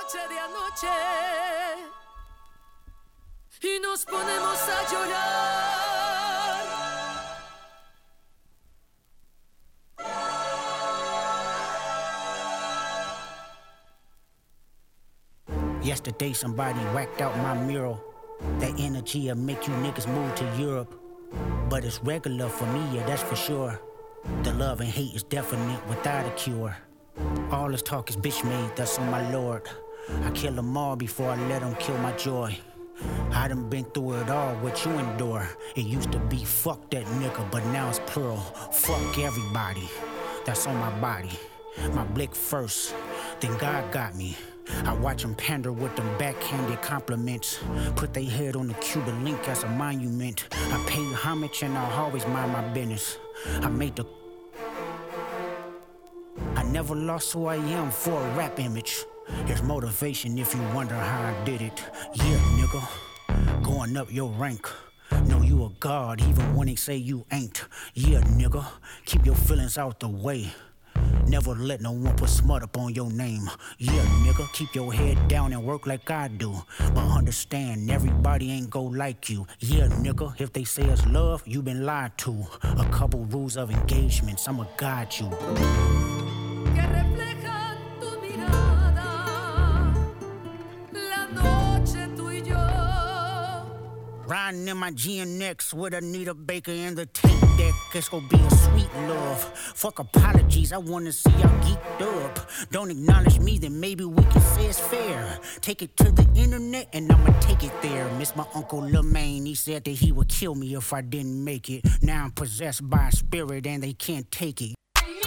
noche de anoche y nos ponemos a llorar. Yesterday somebody whacked out my mural. That energy'll make you niggas move to Europe. But it's regular for me, yeah, that's for sure. The love and hate is definite without a cure. All this talk is bitch made, that's on my lord. I kill them all before I let them kill my joy. I done been through it all, what you endure. It used to be fuck that nigga, but now it's plural. Fuck everybody, that's on my body. My blick first, then God got me. I watch them pander with them backhanded compliments. Put their head on the Cuban link as a monument. I pay homage and I'll always mind my business. I never lost who I am for a rap image. There's motivation if you wonder how I did it. Yeah, nigga, going up your rank. Know you a god even when they say you ain't. Yeah, nigga, keep your feelings out the way. Never let no one put smut up on your name. Yeah, nigga, keep your head down and work like I do. But understand, everybody ain't go like you. Yeah, nigga, if they say it's love, you been lied to. A couple rules of engagements, I'ma guide you. Que reflejan tu mirada, la noche tú y yo. Riding in my GNX with Anita Baker in the tape deck. It's gonna be a sweet love. Fuck apologies, I wanna see y'all geeked up. Don't acknowledge me, then maybe we can say it's fair. Take it to the internet and I'ma take it there. Miss my Uncle Lemaine, he said that he would kill me if I didn't make it. Now I'm possessed by a spirit and they can't take it.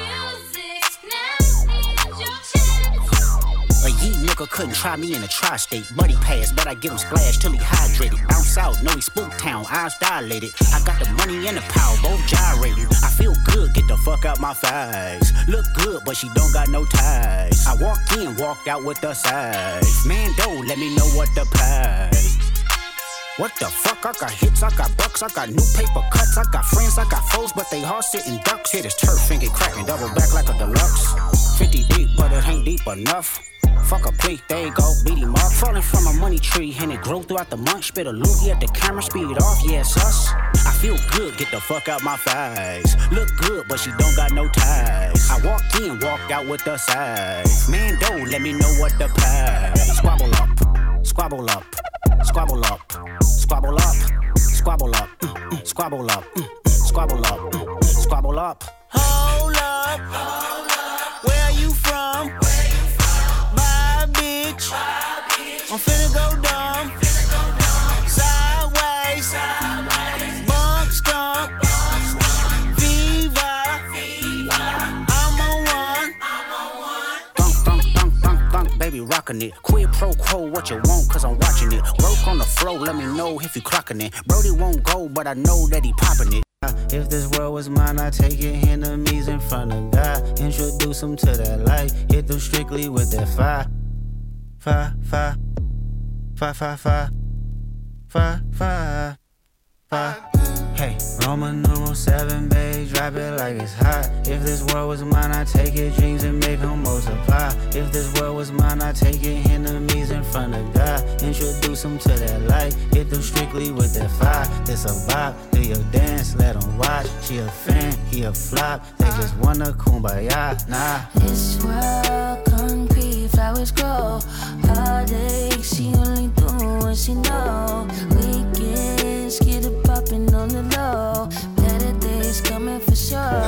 A yeet nigga couldn't try me in a tri-state. Buddy pass, but I get him splashed till he hydrated. Bounce out, know he spook town, eyes dilated. I got the money and the power, both gyrating. I feel good, get the fuck out my face. Look good, but she don't got no ties. I walked in, walked out with the size. Man, don't let me know what the price. What the fuck? I got hits, I got bucks, I got new paper cuts, I got friends, I got foes, but they all sitting ducks. Hit his turf and get cracking, double back like a deluxe. 50 deep, but it ain't deep enough. Fuck a plate, there you go, beat him up. Falling from a money tree, and it grew throughout the month. Spit a loogie at the camera, speed off, yeah, it's us. I feel good, get the fuck out my face. Look good, but she don't got no ties. I walked in, walked out with the size. Man, don't let me know what the price. Squabble up, squabble up, squabble up, squabble up, squabble up, squabble up, squabble up, squabble up. Hold up, where are you from? I'm finna go dumb, sideways, bump, stomp, Viva, I'm on one. Thunk, thunk, thunk, thunk, thunk, baby rockin' it. Quid pro quo, what you want, cause I'm watching it. Broke on the floor, let me know if you clockin' it. Brody won't go, but I know that he poppin' it. If this world was mine, I'd take your enemies in front of God. Introduce them to that light, hit them strictly with that fire. Fa, fa, fa, fa, fa, fa, fa, fa. Hey, Roman numeral 7, babe, drop it like it's hot. If this world was mine, I'd take your dreams and make them multiply. If this world was mine, I'd take your enemies in front of God. Introduce them to that light, hit them strictly with that fire. This a vibe, do your dance, let them watch. She a fan, he a flop, they just wanna kumbaya, nah. This world concrete, flowers grow. Heartache, she only do what she know. Weekends, get it poppin' on the low. Better days coming for sure.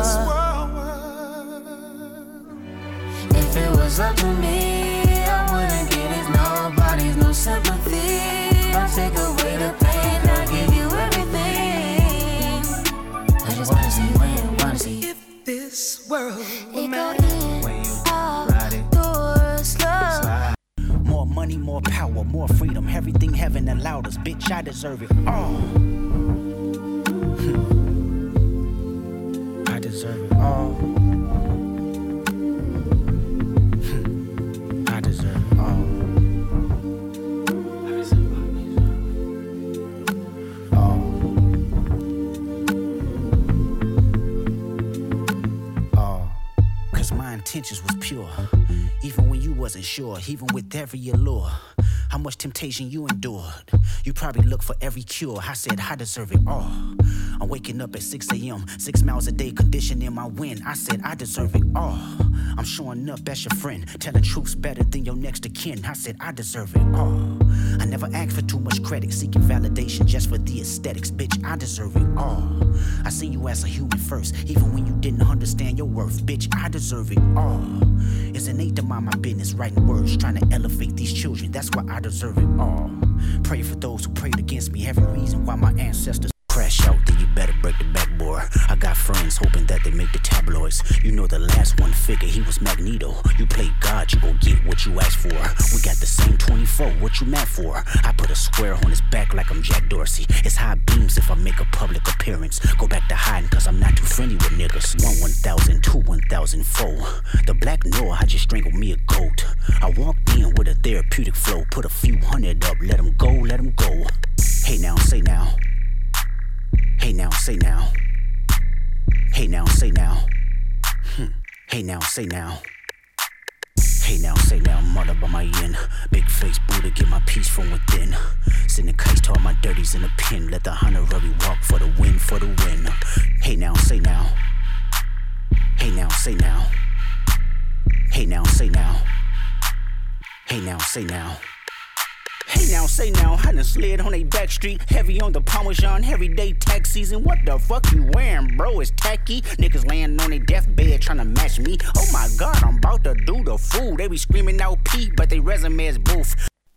If it was up to me, I wouldn't get it. Nobody's no sympathy. I'll take away the pain, I'll give you everything. I just wanna see when you wanna see. If this world were It mine, go in, out, door, slow. More money, more power, more freedom. Everything heaven allowed us. Bitch, I deserve it all. I deserve it all. I deserve it all. All. Cause my intentions was pure. Even when you wasn't unsure, even with every allure. How much temptation you endured. You probably look for every cure. I said I deserve it all. I'm waking up at 6 a.m. 6 miles a day, conditioning my wind. I said I deserve it all. I'm showing up as your friend, telling truths better than your next of kin. I said I deserve it all. I never asked for too much credit, seeking validation just for the aesthetics. Bitch, I deserve it all. I see you as a human first, even when you didn't understand your worth. Bitch, I deserve it all. It's innate to mind my business, writing words, trying to elevate these children. That's why I deserve it all. Pray for those who prayed against me. Every reason why my ancestors crash out, then you better break the backboard. I got friends hoping that they make the tabloids. You know the last one figure, he was Magneto. You play God, you gon' get what you asked for. We got the same 24, what you mad for? I put a square on his back like I'm Jack Dorsey. It's high beams if I make a public appearance. Go back to hiding cause I'm not too friendly with niggas. 1,000, 2, 1,004. The black Noah, I just strangled me a goat. I walked in with a therapeutic flow. Put a few hundred up, let him go, let him go. Hey now, say now. Hey now, say now. Hey now, say now. Hey now, say now. Hey now, say now, mother by my end. Big face Buddha, get my peace from within. Sending kites to all my dirties in a pen. Let the honorary walk for the win, for the win. Hey now, say now. Hey now, say now. Hey now, say now. Hey now, say now. Hey now, say now, I done slid on a back street. Heavy on the Parmesan, everyday tax season. What the fuck you wearing, bro? It's tacky. Niggas laying on their deathbed trying to match me. Oh my God, I'm about to do the fool. They be screaming out P, but they resume is boof.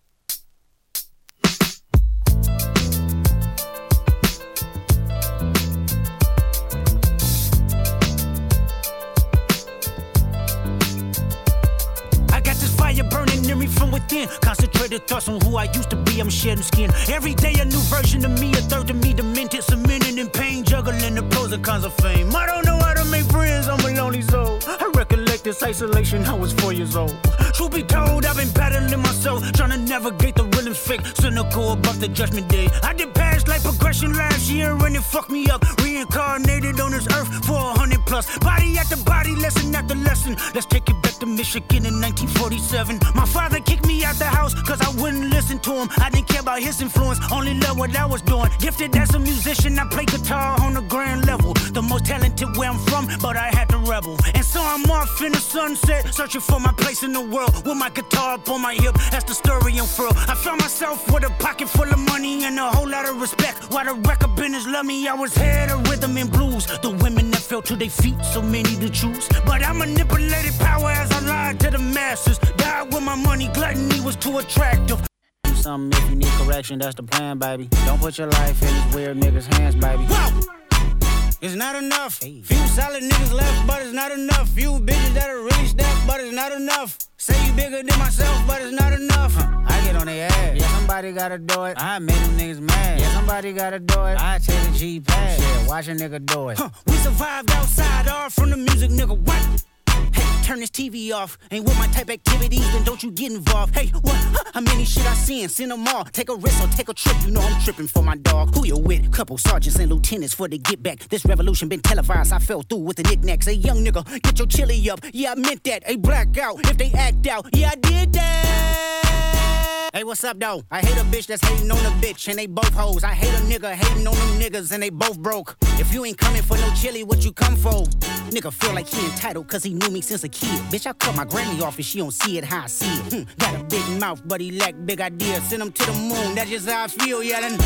Burning in me from within. Concentrated thoughts on who I used to be. I'm shedding skin. Every day a new version of me. A third of me demented. Cemented in pain. Juggling the pros and cons of fame. I don't know how to make friends. I'm a lonely soul. I recollect this isolation. I was 4 years old. Truth be told, I've been battling myself. Trying to navigate the real and fake. Cynical about the judgment day. I did past life progression last year and it fucked me up. Reincarnated on this earth for 100 plus. Body after body, lesson after lesson. Let's take it back to Michigan in 1947. My father kicked me out the house cause I wouldn't listen to him. I didn't care about his influence, only loved what I was doing. Gifted as a musician, I play guitar on the grand level. The most talented where I'm from, but I had to rebel. And so I'm off in the sunset, searching for my place in the world. With my guitar up on my hip, that's the story unfurled. I found myself with a pocket full of money and a whole lot of respect. While the record business loved me, I was head of rhythm and blues. The women that fell to their feet, so many to choose. But I manipulated power as I lied to the masses. Died with my money, gluttony was too attractive. Do something if you need correction, that's the plan, baby. Don't put your life in these weird niggas' hands, baby. Whoa! It's not enough. Few solid niggas left, but it's not enough. Few bitches that are really stepped, but it's not enough. Say you bigger than myself, but it's not enough. I get on their ass. Yeah, somebody gotta do it. I made them niggas mad. Yeah, somebody gotta do it. I take the G-Pad. Yeah, watch a nigga do it. We survived outside, all from the music, nigga. What? Hey, turn this TV off. Ain't with my type activities, then don't you get involved. Hey, what? How many shit I seen? Send them all. Take a risk or take a trip. You know I'm tripping for my dog. Who you with? Couple sergeants and lieutenants for the get back. This revolution been televised. I fell through with the knickknacks. Hey, young nigga, get your chili up. Yeah, I meant that. Hey, black out if they act out. Yeah, I did that. Hey, what's up, though? I hate a bitch that's hating on a bitch, and they both hoes. I hate a nigga hating on them niggas, and they both broke. If you ain't coming for no chili, what you come for? Nigga feel like he entitled, cause he knew me since a kid. Bitch, I cut my granny off and she don't see it how I see it. Got a big mouth, but he lack big ideas. Send him to the moon, that's just how I feel, yelling.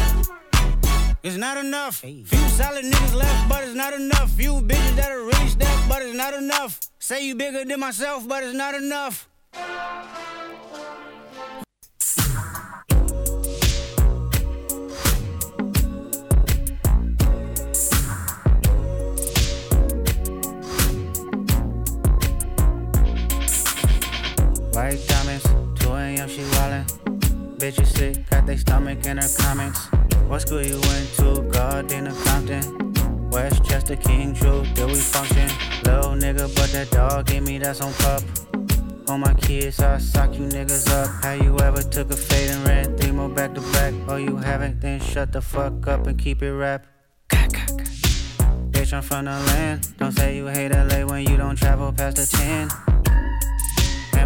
It's not enough. Few solid niggas left, but it's not enough. Few bitches that are really stepped, but it's not enough. Say you bigger than myself, but it's not enough. White diamonds, 2 a.m. she wildin'. Bitches sick, got they stomach in her comments. What school you went to? Gardena, Compton, Westchester, King Drew, did we function? Little nigga, but that dog gave me that's on pup. On my kids, I sock you niggas up. How you ever took a fade and ran 3 more back to back? Oh, you haven't? Then shut the fuck up and keep it rap. Bitch, I'm from the land. Don't say you hate LA when you don't travel past the 10.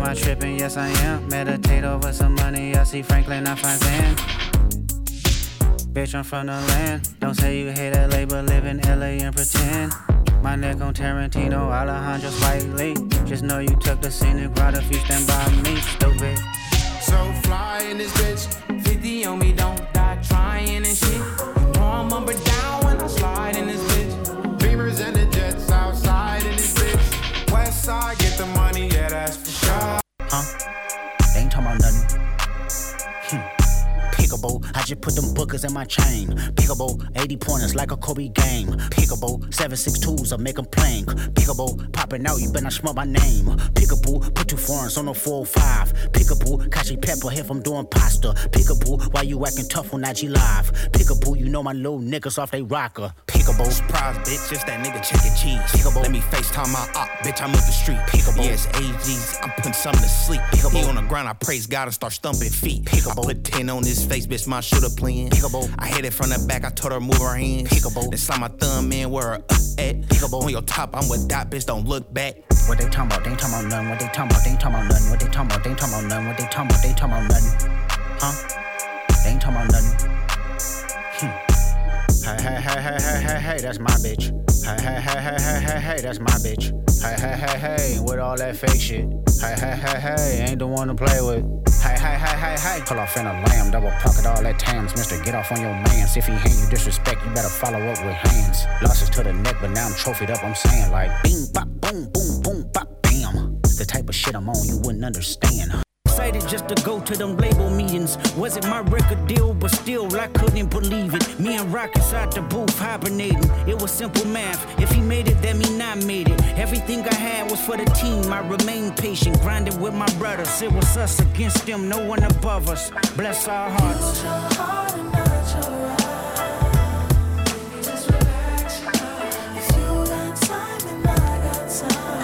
Am I tripping? Yes, I am. Meditate over some money. I see Franklin, I find Zan. Bitch, I'm from the land. Don't say you hate LA, but live in LA and pretend. My neck on Tarantino, Alejandro Spike Lee. Just know you took the scenic route if you stand by me, stupid. So fly in this bitch. 50 on me, don't die trying and shit. You know I'm up or down when I slide in this bitch. Beamers and the jets outside in this bitch. West side, get the money, yeah, that's for sure. They ain't talking about nothing. Pickable, I just put them bookers in my chain. Pickable, 80 pointers like a Kobe game. Pickable, 7.62s I make them plank. Pickable, popping out, you better not smell my name. Pickable, put 2 foreigns on the 405. Pickable, Kashi Pepper if I'm doing pasta. Pickable, why you acting tough on IG Live? Pickable, you know my little niggas off they rocker. Pickable, surprise bitch, it's that nigga chicken cheese. Pickable, let me FaceTime my op, bitch, I'm up the street. Pickable, yes, AGs, I'm putting something to sleep. Pickable, he on the ground, I praise God and start stumping feet. Pickable, I put 10 on his face, bitch, my shooter playing. Pickable, I hit it from the back, I told her move her hands. Pickable, then slide my thumb in where her up at. Pickable, on your top, I'm with that bitch, don't look back. What they talking about? They ain't talking about nothing. What they talking about? They ain't talking about nothing. What they talking about? They ain't talking about nothing. What they talking about? They ain't talking about nothing. They ain't talking about nothing. Hey, that's my bitch. Hey, that's my bitch. Hey, with all that fake shit. Hey, ain't the one to play with. Hey. Pull off in a lamb, double pocket all that tams. Mister, get off on your mans. If he hand you disrespect, you better follow up with hands. Losses to the neck, but now I'm trophied up. I'm saying like, bing, bop, boom, boom, boom, bop, bam. The type of shit I'm on, you wouldn't understand. Excited just to go to them label meetings. Wasn't my record deal, but still I couldn't believe it. Me and Rock inside the booth hibernating. It was simple math. If he made it, that mean I made it. Everything I had was for the team. I remained patient, grinding with my brothers. It was us against them, no one above us. Bless our hearts. Use your heart and not your eyes. Just relax. If you got time and I got time.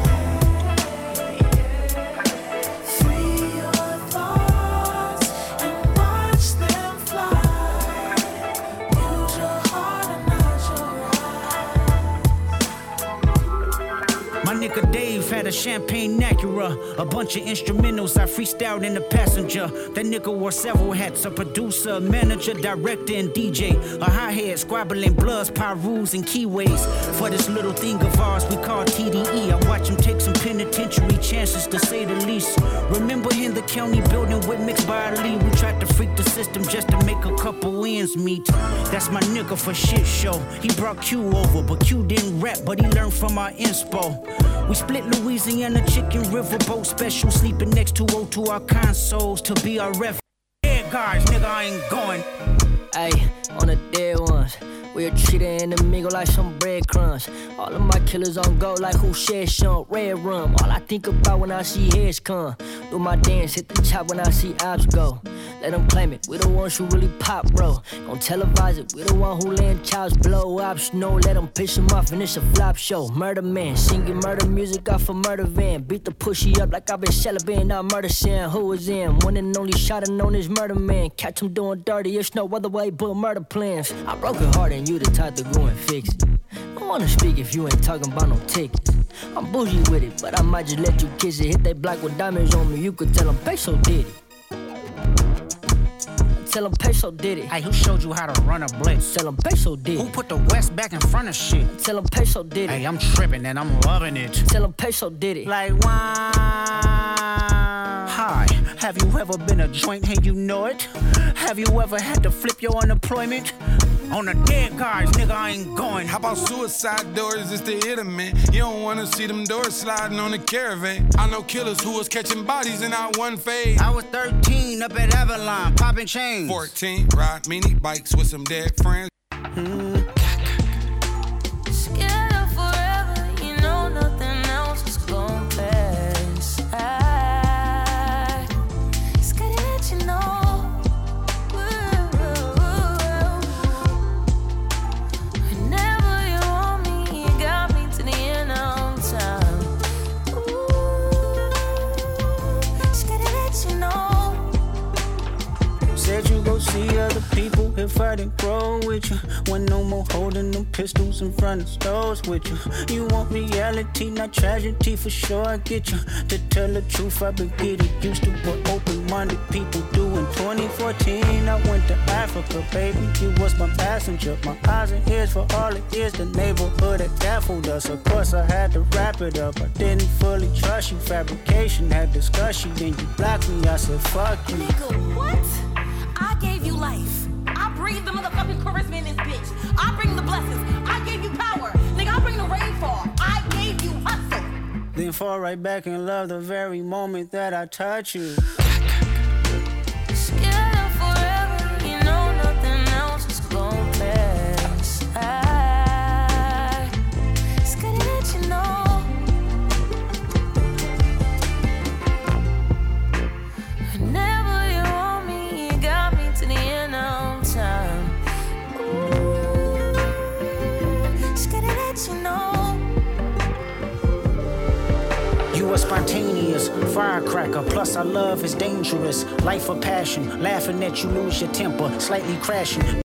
Nigga Dave had a champagne Acura, a bunch of instrumentals I freestyled in the passenger. That nigga wore several hats, a producer, manager, director, and DJ. A hi-hat, squabbling bloods, pyrus, and keyways. For this little thing of ours we call TDE, I watch him take some penitentiary chances to say the least. Remember in the county building with Mixed by Ali, we tried to freak the system just to make a couple ends meet. That's my nigga for shit show. He brought Q over, but Q didn't rap, but he learned from our inspo. We split Louisiana chicken riverboat special, sleeping next to O2 our consoles to be our ref. Yeah, guys, nigga, I ain't going. Ayy, on the dead ones. We'll treat an enemy like some breadcrumbs. All of my killers on go like who shed some red rum. All I think about when I see heads come. Do my dance, hit the top when I see ops go. Let them claim it, we the ones who really pop, bro. Gon' televise it, we the one who laying chops, blow ops. No, let them piss them off and it's a flop show. Murder man, singing murder music off a murder van. Beat the pushy up like I've been celebrating out murder sin. Who is in? One and only shot known as murder man. Catch him doing dirty, it's no other way but murder plans. I broke her heart and you the type to go and fix it. I wanna speak if you ain't talking about no tickets. I'm bougie with it, but I might just let you kiss it. Hit that block with diamonds on me, you could tell them Peso did it. Tell them Peso did it. Hey, who showed you how to run a blitz? Tell them Peso did it. Who put the West back in front of shit? Tell them Peso did it. Hey, I'm tripping and I'm loving it. Tell them Peso did it. Like wine. Hi, have you ever been a joint and you know it? Have you ever had to flip your unemployment? On the dead guys, nigga, I ain't going. How about suicide doors just to hit them, man? You don't wanna see them doors sliding on the caravan. I know killers who was catching bodies in our one phase. I was 13 up at Avalon, popping chains. 14, ride mini bikes with some dead friends. Scared of forever, you know nothing else is gon' pass. I scared to let you know. Whenever you want me, you got me to the end of time. Ooh, scared to let you know. Said you go see other people if I bud and grow with you. When no more holding them pistols in front of stores with you. You want reality, not tragedy, for sure I get you. To tell the truth, I've been getting used to what open-minded people do. In 2014, I went to Africa, baby. You was my passenger, my eyes and ears for all it is. The neighborhood that baffled us. Of course, I had to wrap it up. I didn't fully trust you. Fabrication had discussion, then you blocked me. I said, fuck you. Nigga, what? I gave you life. I breathe the motherfucking charisma in this bitch. I bring the blessings. I gave you power. Nigga, I bring the rainfall. I gave you hustle. Then fall right back in love the very moment that I touch you. Scared forever, you know nothing else is gon' pass. I scared to let you know. Whenever you want me, you got me to the end of time. Ooh, scared to let you know. You are spontaneous, firecracker, plus our love is dangerous. Life of passion, laughing at you lose your temper, slightly crashing.